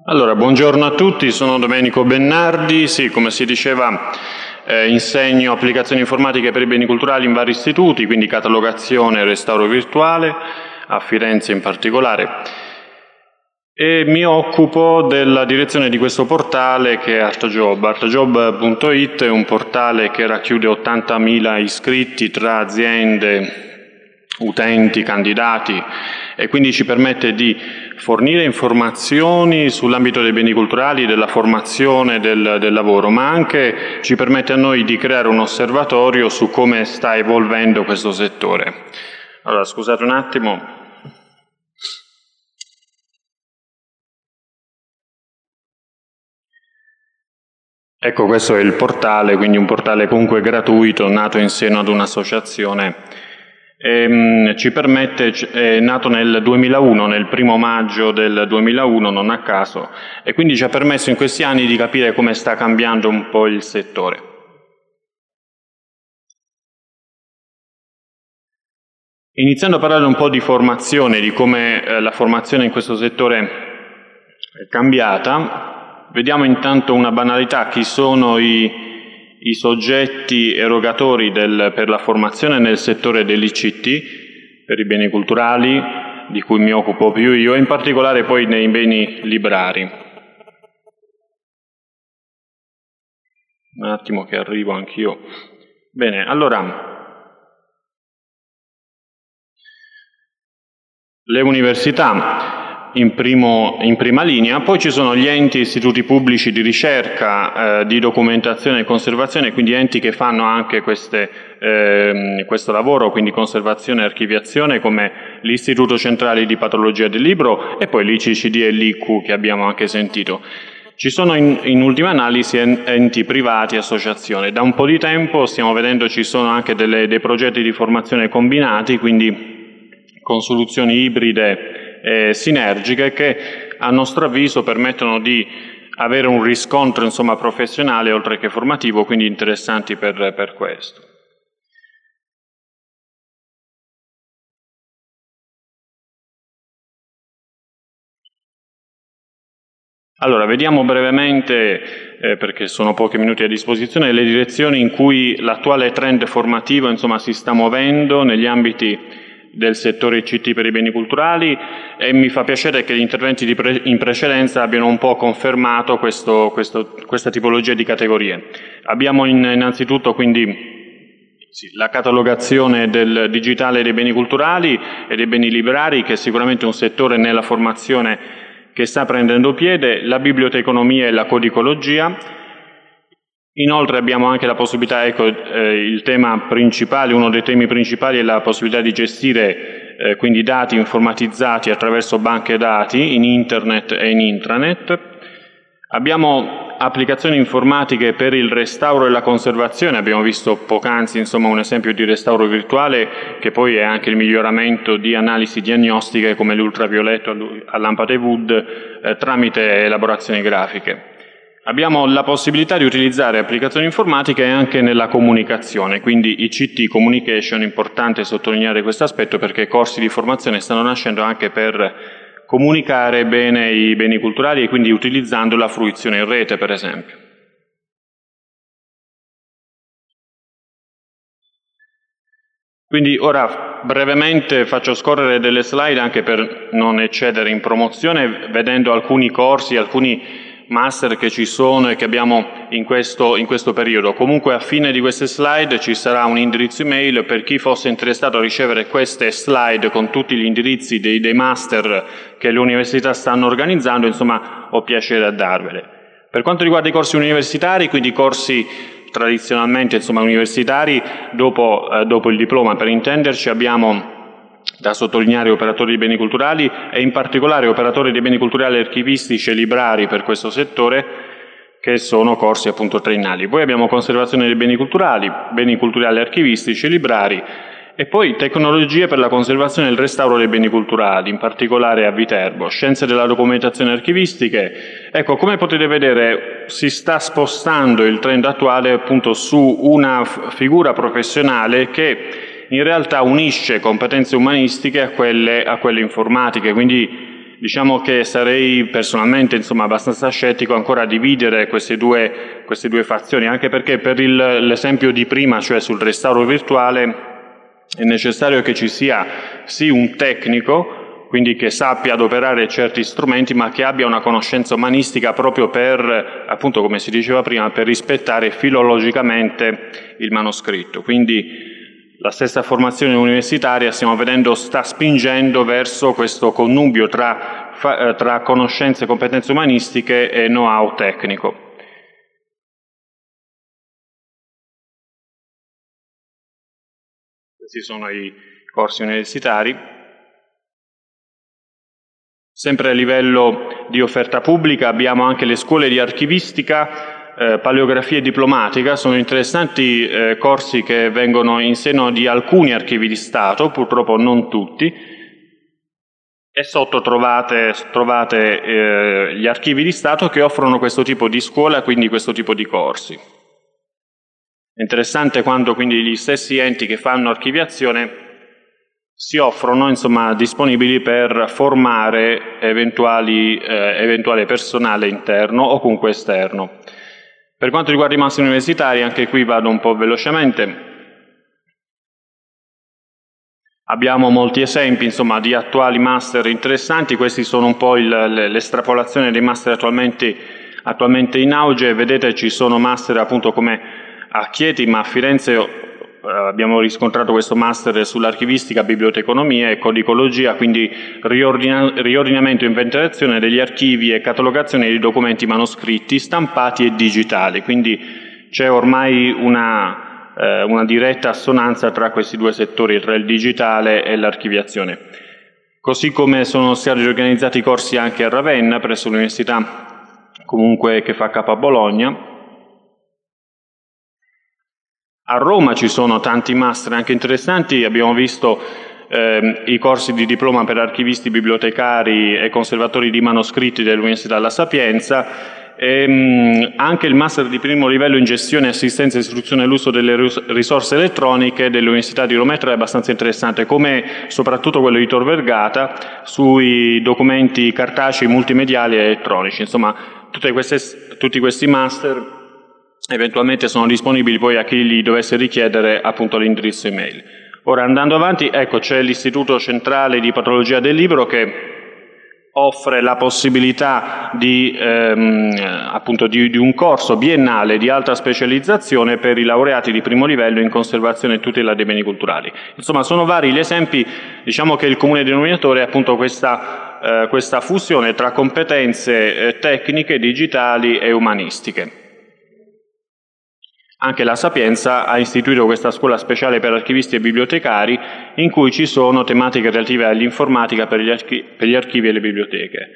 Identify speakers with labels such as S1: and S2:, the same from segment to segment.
S1: Allora, buongiorno a tutti, sono Domenico Bennardi, sì, come si diceva insegno applicazioni informatiche per i beni culturali in vari istituti, quindi catalogazione e restauro virtuale, a Firenze in particolare, e mi occupo della direzione di questo portale che è ArtJob. ArtJob.it è un portale che racchiude 80.000 iscritti tra aziende, utenti, candidati, e quindi ci permette di fornire informazioni sull'ambito dei beni culturali, della formazione, del lavoro, ma anche ci permette a noi di creare un osservatorio su come sta evolvendo questo settore. Allora, scusate un attimo. Ecco, questo è il portale, quindi un portale comunque gratuito, nato in seno ad un'associazione. Ci permette, è nato nel 2001, nel 1° maggio del 2001, non a caso, e quindi ci ha permesso in questi anni di capire come sta cambiando un po' il settore. Iniziando a parlare un po' di formazione, di come la formazione in questo settore è cambiata, vediamo intanto una banalità: chi sono i soggetti erogatori per la formazione nel settore dell'ICT, per i beni culturali, di cui mi occupo più io, e in particolare poi nei beni librari. Un attimo che arrivo anch'io. Bene, allora, le università in prima linea, poi ci sono gli enti e istituti pubblici di ricerca, di documentazione e conservazione, quindi enti che fanno anche questo lavoro, quindi conservazione e archiviazione, come l'Istituto Centrale di Patologia del Libro e poi l'ICCD e l'ICU che abbiamo anche sentito. Ci sono in ultima analisi enti privati, associazioni. Da un po' di tempo stiamo vedendo ci sono anche dei progetti di formazione combinati, quindi con soluzioni ibride sinergiche che a nostro avviso permettono di avere un riscontro professionale oltre che formativo, quindi interessanti per questo. Allora, vediamo brevemente, perché sono pochi minuti a disposizione, le direzioni in cui l'attuale trend formativo si sta muovendo negli ambiti del settore ICT per i beni culturali, e mi fa piacere che gli interventi in precedenza abbiano un po' confermato questa tipologia di categorie. Abbiamo innanzitutto quindi la catalogazione del digitale dei beni culturali e dei beni librari, che è sicuramente un settore nella formazione che sta prendendo piede, la biblioteconomia e la codicologia. Inoltre abbiamo anche la possibilità, il tema principale, uno dei temi principali è la possibilità di gestire quindi dati informatizzati attraverso banche dati in internet e in intranet. Abbiamo applicazioni informatiche per il restauro e la conservazione, abbiamo visto poc'anzi un esempio di restauro virtuale che poi è anche il miglioramento di analisi diagnostiche come l'ultravioletto a lampade Wood tramite elaborazioni grafiche. Abbiamo la possibilità di utilizzare applicazioni informatiche anche nella comunicazione, quindi ICT Communication, importante sottolineare questo aspetto perché corsi di formazione stanno nascendo anche per comunicare bene i beni culturali e quindi utilizzando la fruizione in rete, per esempio. Quindi ora brevemente faccio scorrere delle slide anche per non eccedere in promozione, vedendo alcuni corsi, alcuni master che ci sono e che abbiamo in questo periodo. Comunque a fine di queste slide ci sarà un indirizzo email per chi fosse interessato a ricevere queste slide con tutti gli indirizzi dei master che le università stanno organizzando, ho piacere a darvele. Per quanto riguarda i corsi universitari, quindi corsi tradizionalmente universitari, dopo il diploma per intenderci, abbiamo da sottolineare operatori di beni culturali e in particolare operatori di beni culturali archivistici e librari per questo settore, che sono corsi appunto triennali. Poi abbiamo conservazione dei beni culturali archivistici e librari, e poi tecnologie per la conservazione e il restauro dei beni culturali, in particolare a Viterbo, scienze della documentazione archivistiche. Ecco, come potete vedere si sta spostando il trend attuale appunto su una figura professionale che in realtà unisce competenze umanistiche a quelle informatiche, quindi diciamo che sarei personalmente abbastanza scettico ancora a dividere queste due fazioni, anche perché per l'esempio di prima, cioè sul restauro virtuale, è necessario che ci sia sì un tecnico, quindi che sappia adoperare certi strumenti, ma che abbia una conoscenza umanistica proprio per, appunto come si diceva prima, per rispettare filologicamente il manoscritto. Quindi la stessa formazione universitaria, stiamo vedendo, sta spingendo verso questo connubio tra conoscenze e competenze umanistiche e know-how tecnico. Questi sono i corsi universitari. Sempre a livello di offerta pubblica abbiamo anche le scuole di archivistica, paleografia e diplomatica. Sono interessanti corsi che vengono in seno di alcuni archivi di Stato, purtroppo non tutti, e sotto trovate gli archivi di Stato che offrono questo tipo di scuola, quindi questo tipo di corsi. È interessante quando quindi gli stessi enti che fanno archiviazione si offrono disponibili per formare eventuale personale interno o comunque esterno. Per quanto riguarda i master universitari, anche qui vado un po' velocemente. Abbiamo molti esempi di attuali master interessanti. Questi sono un po' l'estrapolazione dei master attualmente in auge. Vedete, ci sono master appunto come a Chieti, ma a Firenze abbiamo riscontrato questo master sull'archivistica, biblioteconomia e codicologia, quindi riordinamento e inventariazione degli archivi e catalogazione di documenti manoscritti, stampati e digitali. Quindi c'è ormai una diretta assonanza tra questi due settori, tra il digitale e l'archiviazione. Così come sono stati organizzati corsi anche a Ravenna, presso l'università comunque che fa capo a Bologna. A Roma ci sono tanti master anche interessanti, abbiamo visto i corsi di diploma per archivisti, bibliotecari e conservatori di manoscritti dell'Università La Sapienza, e anche il master di primo livello in gestione, assistenza e istruzione all'uso delle risorse elettroniche dell'Università di Roma e Tre è abbastanza interessante, come soprattutto quello di Tor Vergata sui documenti cartacei, multimediali e elettronici. Tutti questi master eventualmente sono disponibili poi a chi li dovesse richiedere appunto l'indirizzo email. Ora, andando avanti, ecco, c'è l'Istituto Centrale di Patologia del Libro che offre la possibilità di un corso biennale di alta specializzazione per i laureati di primo livello in conservazione e tutela dei beni culturali. Sono vari gli esempi. Diciamo che il comune denominatore è appunto questa fusione tra competenze tecniche, digitali e umanistiche. Anche la Sapienza ha istituito questa scuola speciale per archivisti e bibliotecari, in cui ci sono tematiche relative all'informatica per gli archivi e le biblioteche.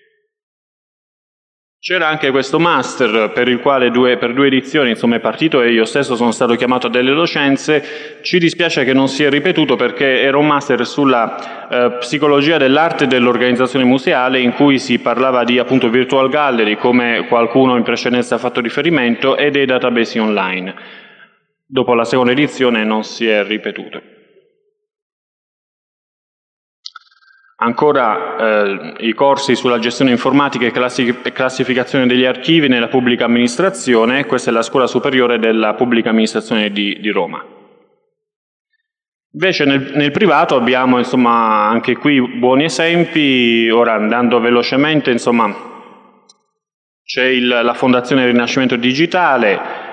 S1: C'era anche questo master per il quale per due edizioni è partito e io stesso sono stato chiamato a delle docenze. Ci dispiace che non si è ripetuto perché era un master sulla psicologia dell'arte e dell'organizzazione museale, in cui si parlava di appunto virtual gallery, come qualcuno in precedenza ha fatto riferimento, e dei database online. Dopo la seconda edizione non si è ripetuto. Ancora i corsi sulla gestione informatica e classificazione degli archivi nella pubblica amministrazione. Questa è la scuola superiore della pubblica amministrazione di Roma. Invece nel privato abbiamo anche qui buoni esempi. Ora, andando velocemente, c'è la Fondazione Rinascimento Digitale,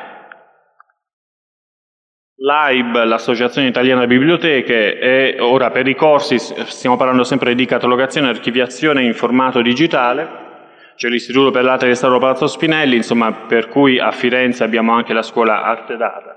S1: l'AIB, l'Associazione Italiana Biblioteche, e ora per i corsi stiamo parlando sempre di catalogazione e archiviazione in formato digitale. C'è l'Istituto per l'Arte e Restauro Palazzo Spinelli, per cui a Firenze abbiamo anche la scuola Arte Data.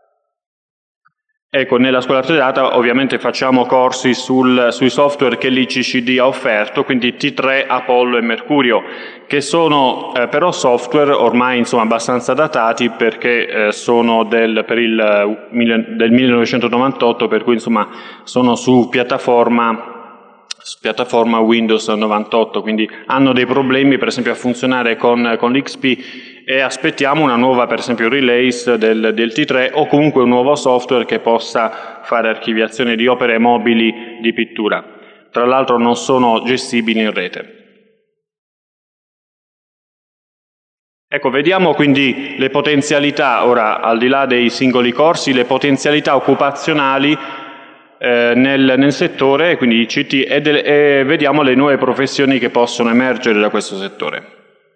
S1: Ecco, nella scuola Arte Data ovviamente facciamo corsi sui software che l'ICCD ha offerto, quindi T3, Apollo e Mercurio, che sono però software ormai abbastanza datati, perché sono del 1998, per cui sono su piattaforma Windows 98, quindi hanno dei problemi per esempio a funzionare con l'XP, e aspettiamo una nuova per esempio release del T3 o comunque un nuovo software che possa fare archiviazione di opere mobili di pittura. tra l'altro non sono gestibili in rete. Ecco, vediamo quindi le potenzialità, ora al di là dei singoli corsi, le potenzialità occupazionali nel settore, quindi ICT, e vediamo le nuove professioni che possono emergere da questo settore.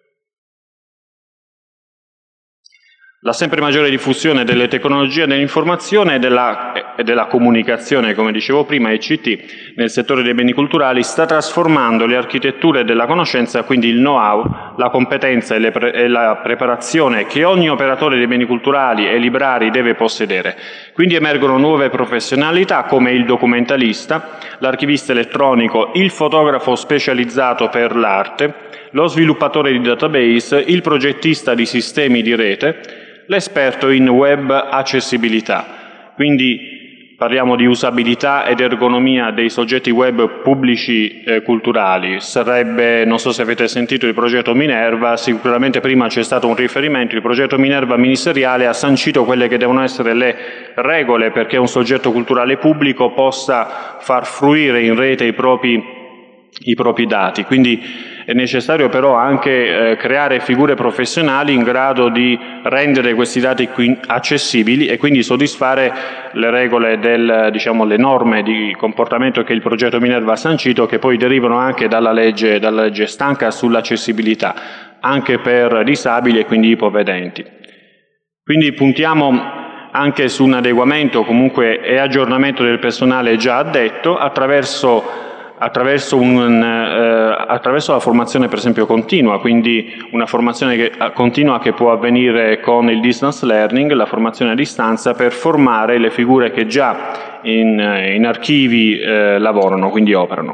S1: La sempre maggiore diffusione delle tecnologie dell'informazione e della comunicazione, come dicevo prima, ICT, nel settore dei beni culturali sta trasformando le architetture della conoscenza, quindi il know-how, la competenza e la preparazione che ogni operatore dei beni culturali e librari deve possedere. Quindi emergono nuove professionalità come il documentalista, l'archivista elettronico, il fotografo specializzato per l'arte, lo sviluppatore di database, il progettista di sistemi di rete, l'esperto in web accessibilità. Quindi parliamo di usabilità ed ergonomia dei soggetti web pubblici culturali. Sarebbe, non so se avete sentito il progetto Minerva, sicuramente prima c'è stato un riferimento, il progetto Minerva ministeriale ha sancito quelle che devono essere le regole perché un soggetto culturale pubblico possa far fruire in rete i propri dati. Quindi è necessario però anche creare figure professionali in grado di rendere questi dati accessibili e quindi soddisfare le regole le norme di comportamento che il progetto Minerva ha sancito, che poi derivano anche dalla legge stanca sull'accessibilità, anche per disabili e quindi ipovedenti. Quindi puntiamo anche su un adeguamento comunque e aggiornamento del personale già addetto attraverso la formazione per esempio continua, quindi una formazione continua che può avvenire con il distance learning, la formazione a distanza, per formare le figure che già in archivi lavorano, quindi operano.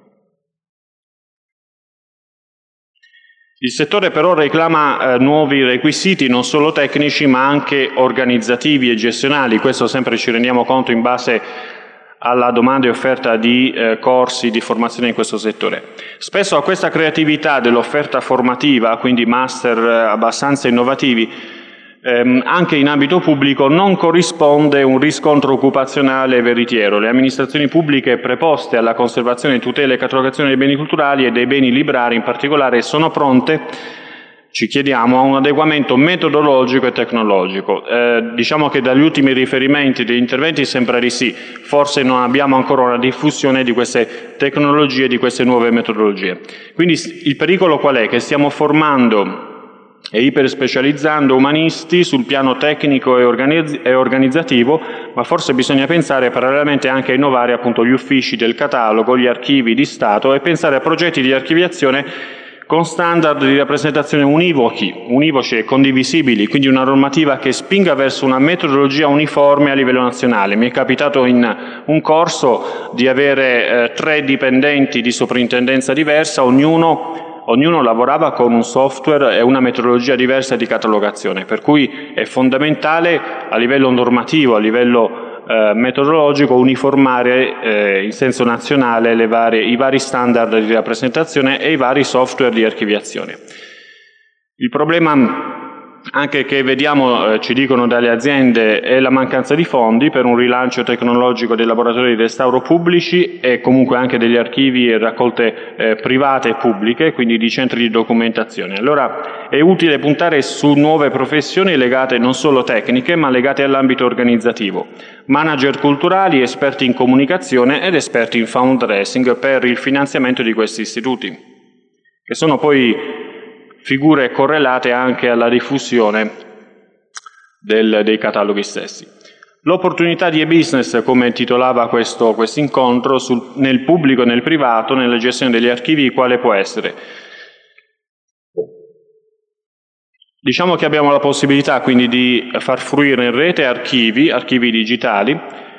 S1: Il settore però reclama nuovi requisiti non solo tecnici ma anche organizzativi e gestionali, questo sempre ci rendiamo conto in base alla domanda e offerta di corsi di formazione in questo settore. Spesso a questa creatività dell'offerta formativa, quindi master abbastanza innovativi, anche in ambito pubblico non corrisponde un riscontro occupazionale veritiero. Le amministrazioni pubbliche preposte alla conservazione, tutela e catalogazione dei beni culturali e dei beni librari in particolare sono pronte, ci chiediamo, a un adeguamento metodologico e tecnologico. Diciamo che dagli ultimi riferimenti degli interventi sembra di sì, forse non abbiamo ancora una diffusione di queste tecnologie, di queste nuove metodologie. Quindi il pericolo qual è? Che stiamo formando e iperspecializzando umanisti sul piano tecnico e organizzativo, ma forse bisogna pensare parallelamente anche a innovare appunto gli uffici del catalogo, gli archivi di Stato e pensare a progetti di archiviazione con standard di rappresentazione univoci e condivisibili, quindi una normativa che spinga verso una metodologia uniforme a livello nazionale. Mi è capitato in un corso di avere 3 dipendenti di soprintendenza diversa, ognuno lavorava con un software e una metodologia diversa di catalogazione, per cui è fondamentale a livello normativo, a livello metodologico, uniformare in senso nazionale i vari standard di rappresentazione e i vari software di archiviazione. Il problema anche che vediamo, ci dicono dalle aziende, è la mancanza di fondi per un rilancio tecnologico dei laboratori di restauro pubblici e comunque anche degli archivi e raccolte private e pubbliche, quindi di centri di documentazione. Allora è utile puntare su nuove professioni legate non solo tecniche, ma legate all'ambito organizzativo. Manager culturali, esperti in comunicazione ed esperti in fundraising per il finanziamento di questi istituti, che sono poi figure correlate anche alla diffusione dei cataloghi stessi. L'opportunità di e-business, come titolava questo incontro, nel pubblico e nel privato, nella gestione degli archivi, quale può essere? Diciamo che abbiamo la possibilità quindi di far fruire in rete archivi digitali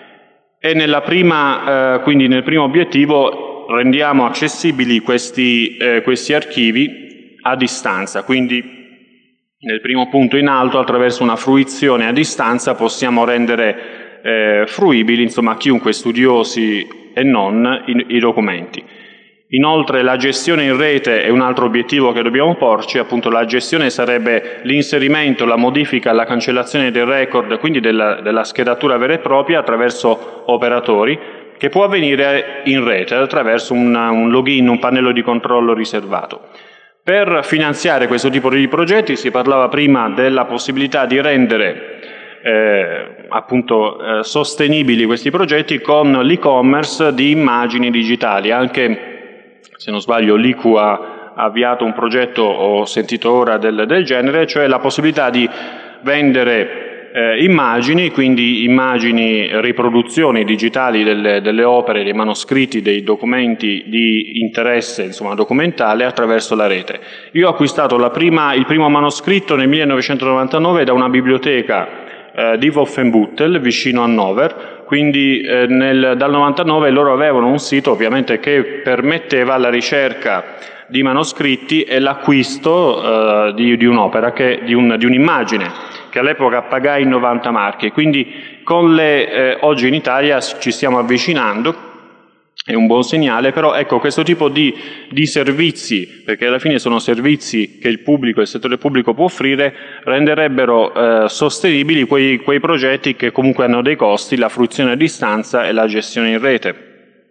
S1: e quindi nel primo obiettivo rendiamo accessibili questi archivi a distanza, quindi nel primo punto in alto attraverso una fruizione a distanza possiamo rendere fruibili insomma a chiunque, studiosi e non, i documenti. Inoltre la gestione in rete è un altro obiettivo che dobbiamo porci, appunto la gestione sarebbe l'inserimento, la modifica, la cancellazione del record, quindi della schedatura vera e propria attraverso operatori, che può avvenire in rete attraverso un login, un pannello di controllo riservato. Per finanziare questo tipo di progetti si parlava prima della possibilità di rendere appunto sostenibili questi progetti con l'e-commerce di immagini digitali. Anche, se non sbaglio, l'ICU ha avviato un progetto, ho sentito ora, del genere, cioè la possibilità di vendere immagini, quindi immagini, riproduzioni digitali delle opere, dei manoscritti, dei documenti di interesse, insomma, documentale, attraverso la rete. Io ho acquistato il primo manoscritto nel 1999 da una biblioteca di Wolfenbüttel, vicino a Hannover, quindi dal 99 loro avevano un sito ovviamente che permetteva la ricerca di manoscritti e l'acquisto di un'opera, di un'immagine, che all'epoca pagai 90 marchi. Quindi oggi in Italia ci stiamo avvicinando, è un buon segnale, però ecco, questo tipo di servizi, perché alla fine sono servizi che il settore pubblico può offrire, renderebbero sostenibili quei progetti che comunque hanno dei costi, la fruizione a distanza e la gestione in rete.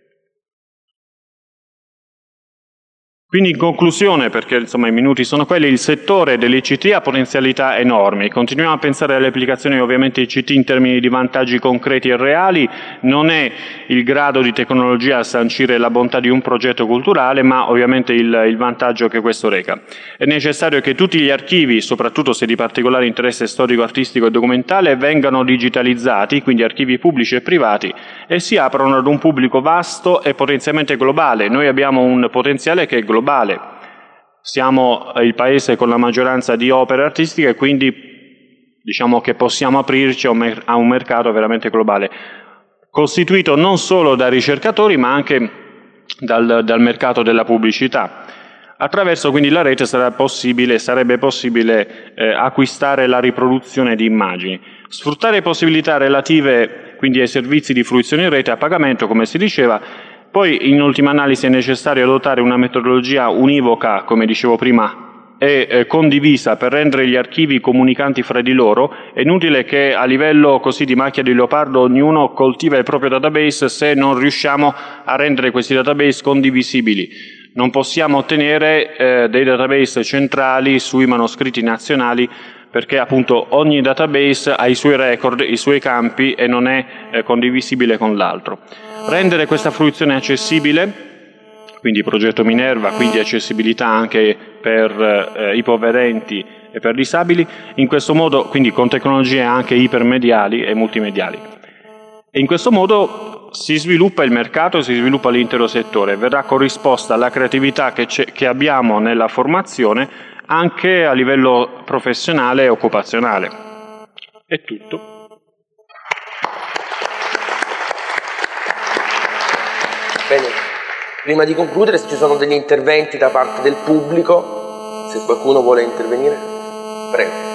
S1: Quindi in conclusione, perché insomma i minuti sono quelli, il settore dell'ICT ha potenzialità enormi. Continuiamo a pensare alle applicazioni ovviamente ICT in termini di vantaggi concreti e reali. Non è il grado di tecnologia a sancire la bontà di un progetto culturale, ma ovviamente il vantaggio che questo reca. È necessario che tutti gli archivi, soprattutto se di particolare interesse storico, artistico e documentale, vengano digitalizzati, quindi archivi pubblici e privati, e si aprono ad un pubblico vasto e potenzialmente globale. Noi abbiamo un potenziale che è globale. Siamo il paese con la maggioranza di opere artistiche e quindi diciamo che possiamo aprirci a un mercato veramente globale, costituito non solo da ricercatori ma anche dal mercato della pubblicità. Attraverso quindi la rete sarebbe possibile acquistare la riproduzione di immagini. Sfruttare possibilità relative quindi ai servizi di fruizione in rete a pagamento, come si diceva. Poi in ultima analisi è necessario adottare una metodologia univoca, come dicevo prima, e condivisa per rendere gli archivi comunicanti fra di loro. È inutile che a livello così di macchia di leopardo ognuno coltiva il proprio database se non riusciamo a rendere questi database condivisibili. Non possiamo ottenere dei database centrali sui manoscritti nazionali, perché appunto ogni database ha i suoi record, i suoi campi e non è condivisibile con l'altro. Rendere questa fruizione accessibile, quindi progetto Minerva, quindi accessibilità anche per ipovedenti e per disabili, in questo modo, quindi con tecnologie anche ipermediali e multimediali. E in questo modo si sviluppa il mercato, si sviluppa l'intero settore, verrà corrisposta la creatività che abbiamo nella formazione anche a livello professionale e occupazionale. È tutto.
S2: Bene, prima di concludere, se ci sono degli interventi da parte del pubblico, se qualcuno vuole intervenire, prego.